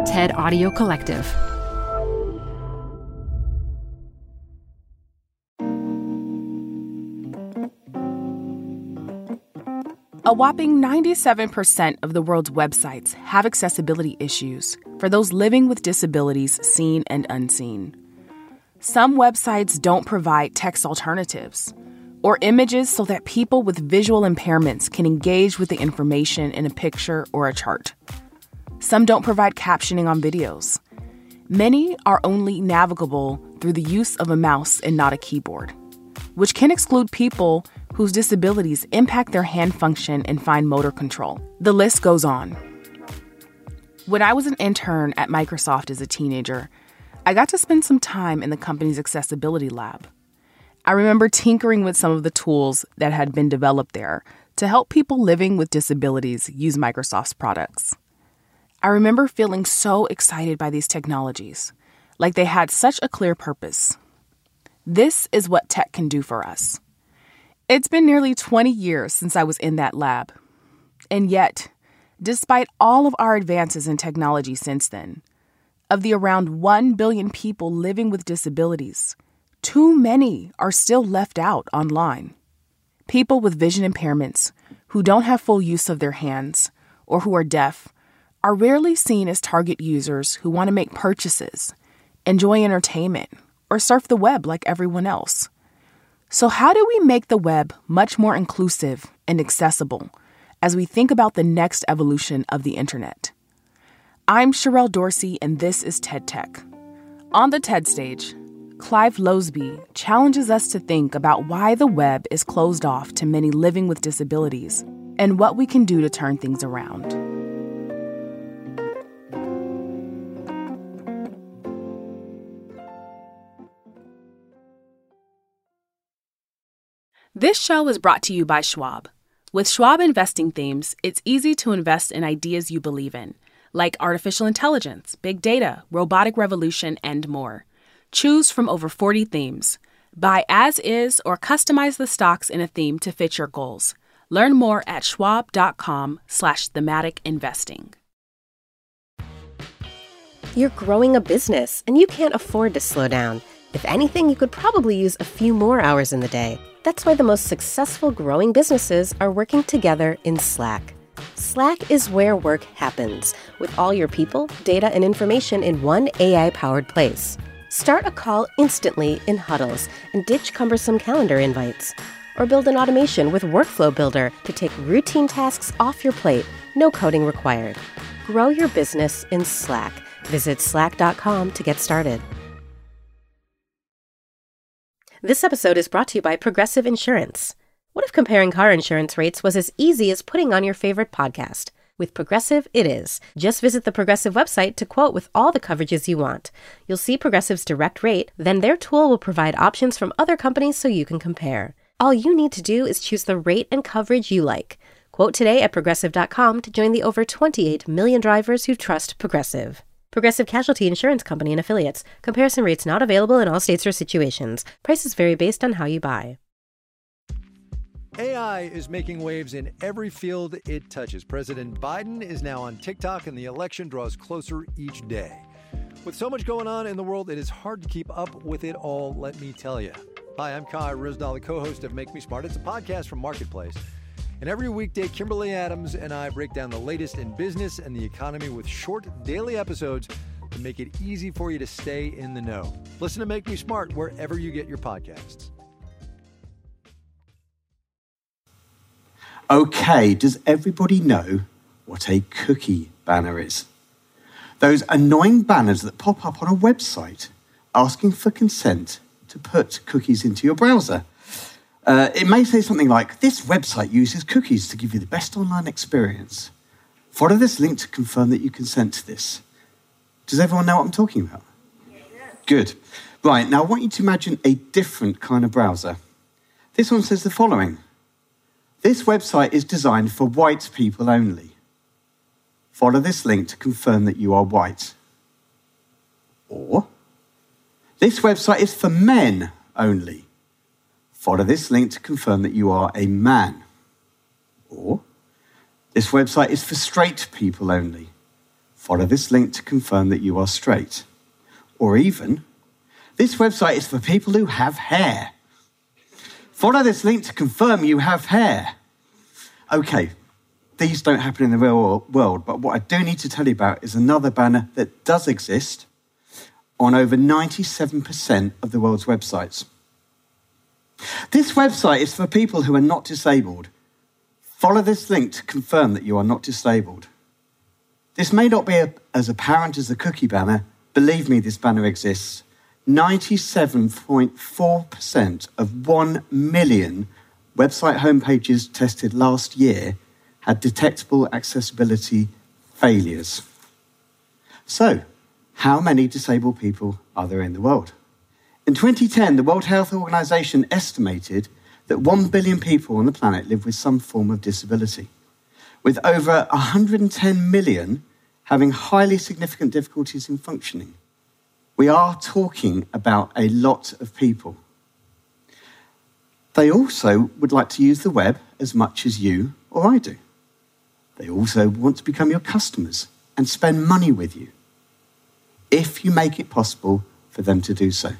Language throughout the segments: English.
TED Audio Collective. A whopping 97% of the world's websites have accessibility issues for those living with disabilities seen and unseen. Some websites don't provide text alternatives or images so that people with visual impairments can engage with the information in a picture or a chart. Some don't provide captioning on videos. Many are only navigable through the use of a mouse and not a keyboard, which can exclude people whose disabilities impact their hand function and fine motor control. The list goes on. When I was an intern at Microsoft as a teenager, I got to spend some time in the company's accessibility lab. I remember tinkering with some of the tools that had been developed there to help people living with disabilities use Microsoft's products. I remember feeling so excited by these technologies, like they had such a clear purpose. This is what tech can do for us. It's been nearly 20 years since I was in that lab. And yet, despite all of our advances in technology since then, of the around 1 billion people living with disabilities, too many are still left out online. People with vision impairments who don't have full use of their hands or who are deaf are rarely seen as target users who want to make purchases, enjoy entertainment, or surf the web like everyone else. So how do we make the web much more inclusive and accessible as we think about the next evolution of the internet? I'm Sherelle Dorsey, and this is TED Tech. On the TED stage, Clive Loseby challenges us to think about why the web is closed off to many living with disabilities and what we can do to turn things around. This show is brought to you by Schwab. With Schwab investing themes, it's easy to invest in ideas you believe in, like artificial intelligence, big data, robotic revolution, and more. Choose from over 40 themes. Buy as is or customize the stocks in a theme to fit your goals. Learn more at schwab.com/thematic investing. You're growing a business, and you can't afford to slow down. If anything, you could probably use a few more hours in the day. That's why the most successful growing businesses are working together in Slack. Slack is where work happens, with all your people, data, and information in one AI-powered place. Start a call instantly in huddles and ditch cumbersome calendar invites. Or build an automation with Workflow Builder to take routine tasks off your plate, no coding required. Grow your business in Slack. Visit slack.com to get started. This episode is brought to you by Progressive Insurance. What if comparing car insurance rates was as easy as putting on your favorite podcast? With Progressive, it is. Just visit the Progressive website to quote with all the coverages you want. You'll see Progressive's direct rate, then their tool will provide options from other companies so you can compare. All you need to do is choose the rate and coverage you like. Quote today at Progressive.com to join the over 28 million drivers who trust Progressive. Progressive Casualty Insurance Company and Affiliates. Comparison rates not available in all states or situations. Prices vary based on how you buy. AI is making waves in every field it touches. President Biden is now on TikTok, and the election draws closer each day. With so much going on in the world, it is hard to keep up with it all, let me tell you. Hi, I'm Kai Ryssdal, the co-host of Make Me Smart. It's a podcast from Marketplace. And every weekday, Kimberly Adams and I break down the latest in business and the economy with short daily episodes to make it easy for you to stay in the know. Listen to Make Me Smart wherever you get your podcasts. Okay, does everybody know what a cookie banner is? Those annoying banners that pop up on a website asking for consent to put cookies into your browser. It may say something like, this website uses cookies to give you the best online experience. Follow this link to confirm that you consent to this. Does everyone know what I'm talking about? Yes. Good. Right, now I want you to imagine a different kind of browser. This one says the following. This website is designed for white people only. Follow this link to confirm that you are white. Or, this website is for men only. Follow this link to confirm that you are a man. Or, this website is for straight people only. Follow this link to confirm that you are straight. Or even, this website is for people who have hair. Follow this link to confirm you have hair. Okay, these don't happen in the real world, but what I do need to tell you about is another banner that does exist on over 97% of the world's websites. This website is for people who are not disabled. Follow this link to confirm that you are not disabled. This may not be as apparent as the cookie banner. Believe me, this banner exists. 97.4% of 1 million website homepages tested last year had detectable accessibility failures. So, how many disabled people are there in the world? In 2010, the World Health Organization estimated that 1 billion people on the planet live with some form of disability, with over 110 million having highly significant difficulties in functioning. We are talking about a lot of people. They also would like to use the web as much as you or I do. They also want to become your customers and spend money with you, if you make it possible for them to do so.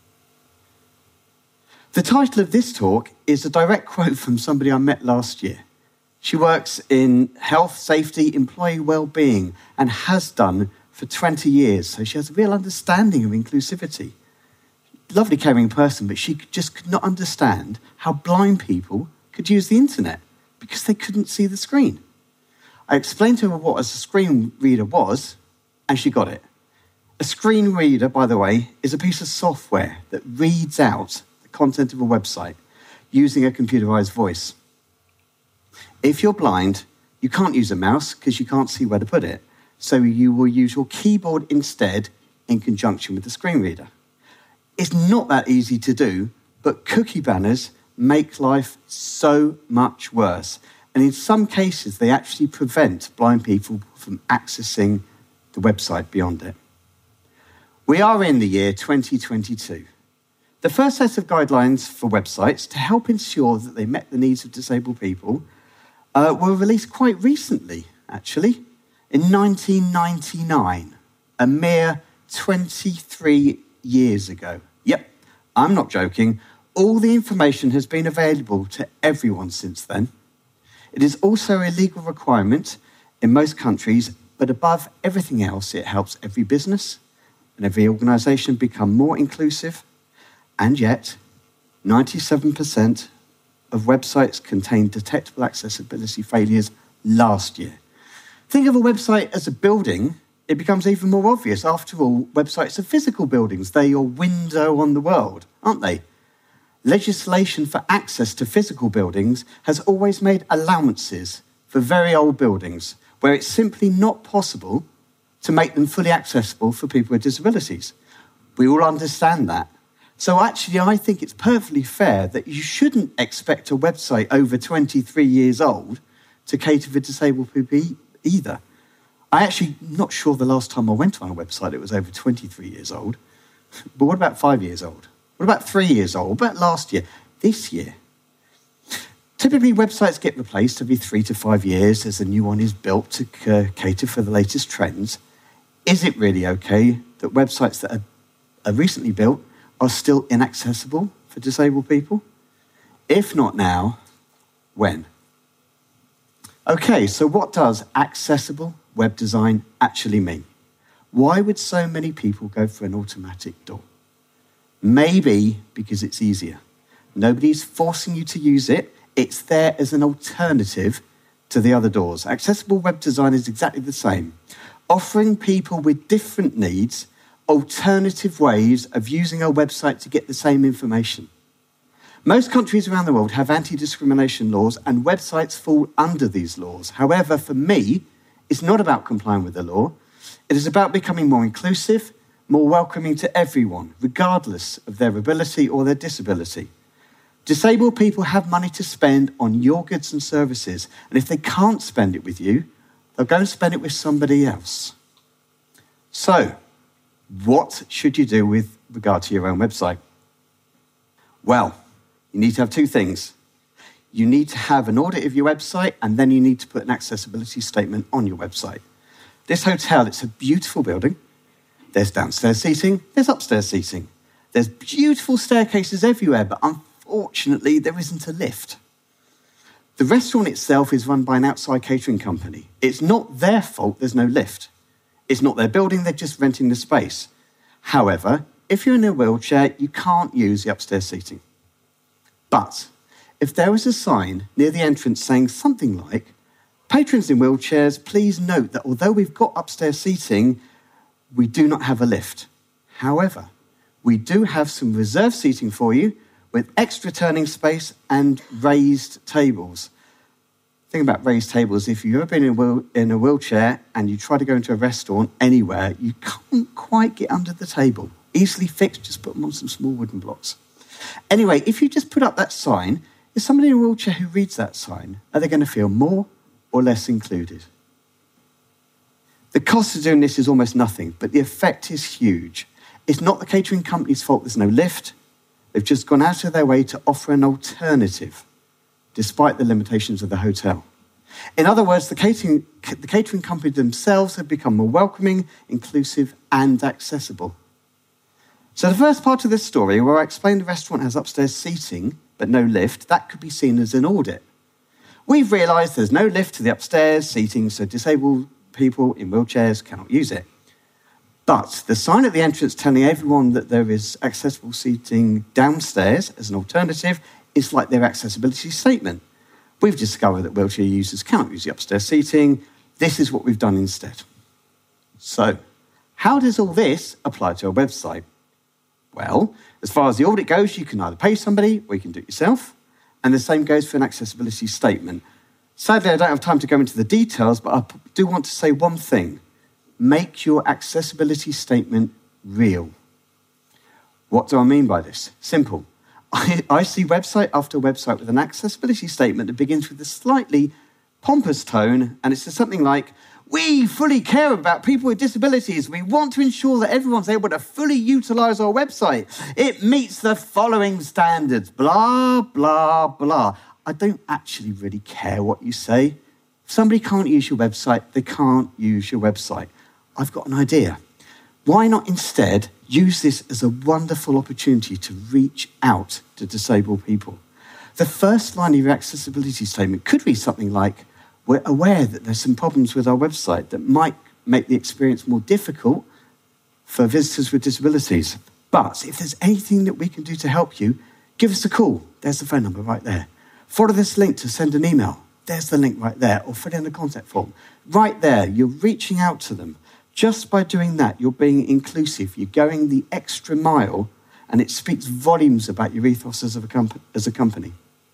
The title of this talk is a direct quote from somebody I met last year. She works in health, safety, employee well-being, and has done for 20 years, so she has a real understanding of inclusivity. Lovely, caring person, but she just could not understand how blind people could use the internet because they couldn't see the screen. I explained to her what a screen reader was, and she got it. A screen reader, by the way, is a piece of software that reads out the content of a website using a computerized voice. If you're blind, you can't use a mouse because you can't see where to put it, so you will use your keyboard instead in conjunction with the screen reader. It's not that easy to do, but cookie banners make life so much worse. And in some cases, they actually prevent blind people from accessing the website beyond it. We are in the year 2022. The first set of guidelines for websites to help ensure that they met the needs of disabled people were released quite recently, actually, in 1999, a mere 23 years ago. Yep, I'm not joking. All the information has been available to everyone since then. It is also a legal requirement in most countries, but above everything else, it helps every business and every organisation become more inclusive. And yet, 97% of websites contained detectable accessibility failures last year. Think of a website as a building, it becomes even more obvious. After all, websites are physical buildings. They're your window on the world, aren't they? Legislation for access to physical buildings has always made allowances for very old buildings where it's simply not possible to make them fully accessible for people with disabilities. We all understand that. So actually, I think it's perfectly fair that you shouldn't expect a website over 23 years old to cater for disabled people either. I'm actually not sure the last time I went on a website it was over 23 years old. But what about 5 years old? What about 3 years old? What about last year? This year? Typically, websites get replaced every 3 to 5 years as a new one is built to cater for the latest trends. Is it really okay that websites that are recently built are still inaccessible for disabled people? If not now, when? Okay, so what does accessible web design actually mean? Why would so many people go for an automatic door? Maybe because it's easier. Nobody's forcing you to use it. It's there as an alternative to the other doors. Accessible web design is exactly the same, offering people with different needs alternative ways of using a website to get the same information. Most countries around the world have anti-discrimination laws, and websites fall under these laws. However, for me, it's not about complying with the law. It is about becoming more inclusive, more welcoming to everyone, regardless of their ability or their disability. Disabled people have money to spend on your goods and services, and if they can't spend it with you, they'll go and spend it with somebody else. So, what should you do with regard to your own website? Well, you need to have two things. You need to have an audit of your website, and then you need to put an accessibility statement on your website. This hotel, it's a beautiful building. There's downstairs seating, there's upstairs seating. There's beautiful staircases everywhere, but unfortunately, there isn't a lift. The restaurant itself is run by an outside catering company. It's not their fault there's no lift. It's not their building, they're just renting the space. However, if you're in a wheelchair, you can't use the upstairs seating. But if there was a sign near the entrance saying something like, "Patrons in wheelchairs, please note that although we've got upstairs seating, we do not have a lift. However, we do have some reserved seating for you with extra turning space and raised tables." The thing about raised tables, if you've ever been in a wheelchair and you try to go into a restaurant anywhere, you can't quite get under the table. Easily fixed, just put them on some small wooden blocks. Anyway, if you just put up that sign, is somebody in a wheelchair who reads that sign, are they going to feel more or less included? The cost of doing this is almost nothing, but the effect is huge. It's not the catering company's fault there's no lift. They've just gone out of their way to offer an alternative, despite the limitations of the hotel. In other words, the catering company themselves have become more welcoming, inclusive, and accessible. So the first part of this story, where I explain the restaurant has upstairs seating, but no lift, that could be seen as an audit. We've realised there's no lift to the upstairs seating, so disabled people in wheelchairs cannot use it. But the sign at the entrance telling everyone that there is accessible seating downstairs as an alternative is like their accessibility statement. We've discovered that wheelchair users cannot use the upstairs seating. This is what we've done instead. So, how does all this apply to our website? Well, as far as the audit goes, you can either pay somebody or you can do it yourself. And the same goes for an accessibility statement. Sadly, I don't have time to go into the details, but I do want to say one thing. Make your accessibility statement real. What do I mean by this? Simple. I see website after website with an accessibility statement that begins with a slightly pompous tone, and it says something like, "We fully care about people with disabilities. We want to ensure that everyone's able to fully utilise our website. It meets the following standards, blah, blah, blah." I don't actually really care what you say. If somebody can't use your website, they can't use your website. I've got an idea. Why not instead use this as a wonderful opportunity to reach out to disabled people? The first line of your accessibility statement could read something like, "We're aware that there's some problems with our website that might make the experience more difficult for visitors with disabilities. But if there's anything that we can do to help you, give us a call." There's the phone number right there. "Follow this link to send an email." There's the link right there. Or fill in the contact form. Right there, you're reaching out to them. Just by doing that, you're being inclusive. You're going the extra mile, and it speaks volumes about your ethos as a company.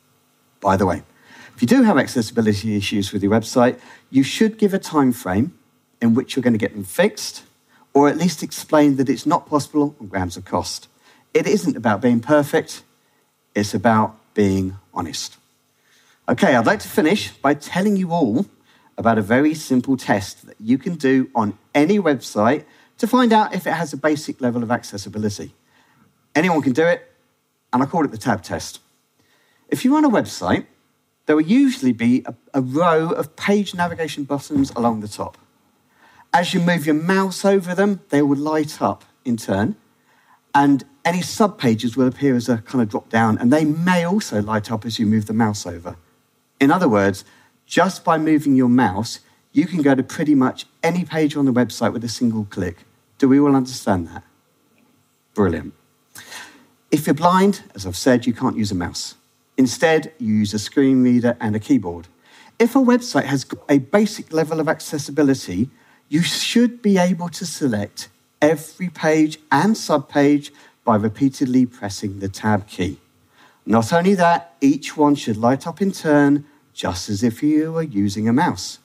By the way, if you do have accessibility issues with your website, you should give a time frame in which you're going to get them fixed, or at least explain that it's not possible on grounds of cost. It isn't about being perfect. It's about being honest. Okay, I'd like to finish by telling you all about a very simple test that you can do on any website to find out if it has a basic level of accessibility. Anyone can do it, and I call it the tab test. If you run a website, there will usually be a row of page navigation buttons along the top. As you move your mouse over them, they will light up in turn, and any sub-pages will appear as a kind of drop-down, and they may also light up as you move the mouse over. In other words, just by moving your mouse, you can go to pretty much any page on the website with a single click. Do we all understand that? Brilliant. If you're blind, as I've said, you can't use a mouse. Instead, you use a screen reader and a keyboard. If a website has got a basic level of accessibility, you should be able to select every page and sub-page by repeatedly pressing the tab key. Not only that, each one should light up in turn, just as if you were using a mouse.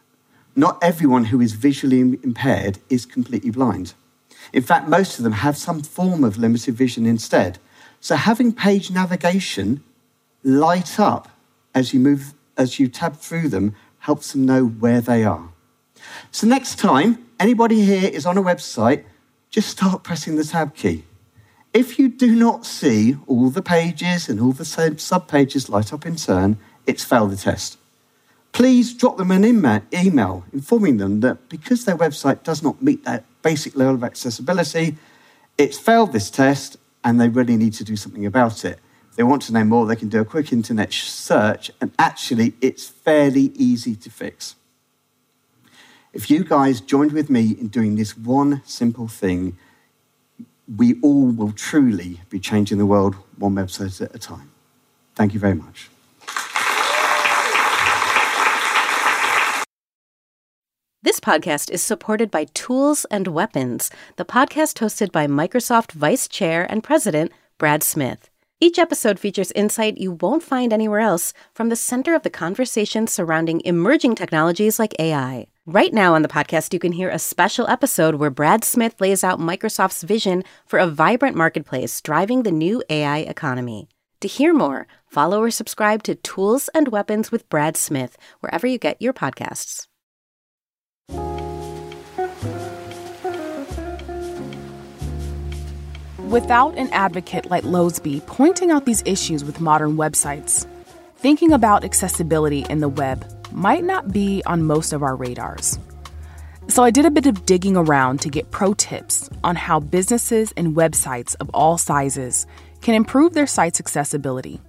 Not everyone who is visually impaired is completely blind. In fact, most of them have some form of limited vision instead. So having page navigation light up as you tab through them helps them know where they are. So next time anybody here is on a website, just start pressing the tab key. If you do not see all the pages and all the sub-pages light up in turn, it's failed the test. please drop them an email informing them that because their website does not meet that basic level of accessibility, it's failed this test and they really need to do something about it. If they want to know more, they can do a quick internet search, and actually it's fairly easy to fix. If you guys joined with me in doing this one simple thing, we all will truly be changing the world one website at a time. Thank you very much. This podcast is supported by Tools and Weapons, the podcast hosted by Microsoft Vice Chair and President Brad Smith. Each episode features insight you won't find anywhere else from the center of the conversation surrounding emerging technologies like AI. Right now on the podcast, you can hear a special episode where Brad Smith lays out Microsoft's vision for a vibrant marketplace driving the new AI economy. To hear more, follow or subscribe to Tools and Weapons with Brad Smith wherever you get your podcasts. Without an advocate like Loseby pointing out these issues with modern websites, thinking about accessibility in the web might not be on most of our radars. So I did a bit of digging around to get pro tips on how businesses and websites of all sizes can improve their site's accessibility.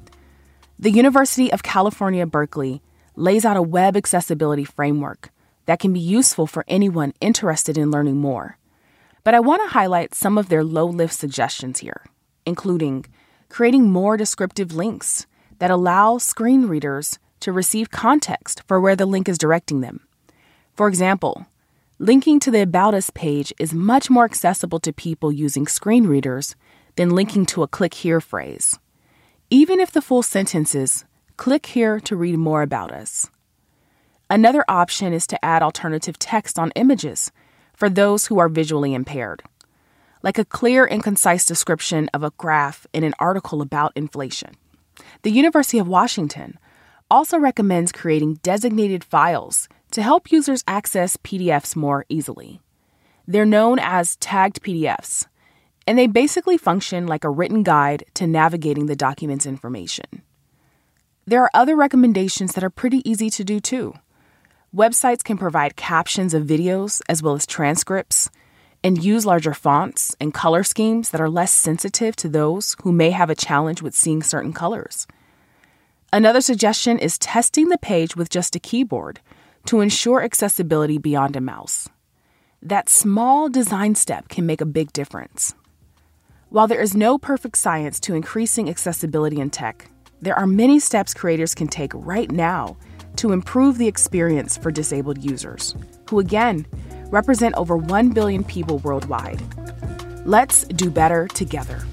The University of California, Berkeley lays out a web accessibility framework that can be useful for anyone interested in learning more. But I want to highlight some of their low-lift suggestions here, including creating more descriptive links that allow screen readers to receive context for where the link is directing them. For example, linking to the About Us page is much more accessible to people using screen readers than linking to a click here phrase. Even if the full sentence is, click here to read more about us. Another option is to add alternative text on images for those who are visually impaired, like a clear and concise description of a graph in an article about inflation. The University of Washington also recommends creating designated files to help users access PDFs more easily. They're known as tagged PDFs, and they basically function like a written guide to navigating the document's information. There are other recommendations that are pretty easy to do too. Websites can provide captions of videos as well as transcripts and use larger fonts and color schemes that are less sensitive to those who may have a challenge with seeing certain colors. Another suggestion is testing the page with just a keyboard to ensure accessibility beyond a mouse. That small design step can make a big difference. While there is no perfect science to increasing accessibility in tech, there are many steps creators can take right now to improve the experience for disabled users, who again represent over 1 billion people worldwide. Let's do better together.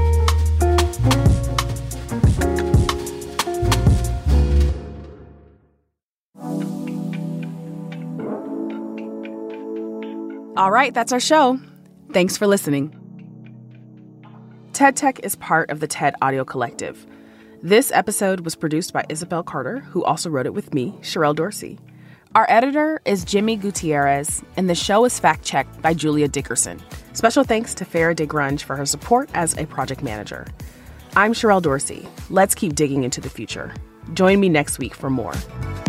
All right, that's our show. Thanks for listening. TED Tech is part of the TED Audio Collective. This episode was produced by Isabel Carter, who also wrote it with me, Sherelle Dorsey. Our editor is Jimmy Gutierrez, and the show is fact-checked by Julia Dickerson. Special thanks to Farah DeGrunge for her support as a project manager. I'm Sherelle Dorsey. Let's keep digging into the future. Join me next week for more.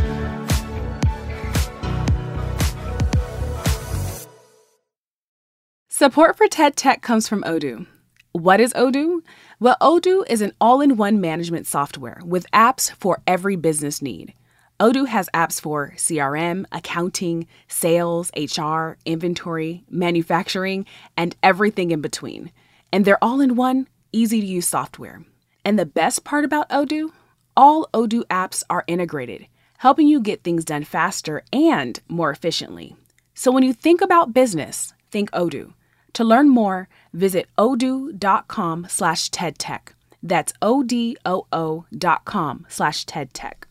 Support for TED Tech comes from Odoo. What is Odoo? Well, Odoo is an all-in-one management software with apps for every business need. Odoo has apps for CRM, accounting, sales, HR, inventory, manufacturing, and everything in between. And they're all-in-one, easy-to-use software. And the best part about Odoo? All Odoo apps are integrated, helping you get things done faster and more efficiently. So when you think about business, think Odoo. To learn more, visit odoo.com/TEDTech. That's odoo.com/TEDTech.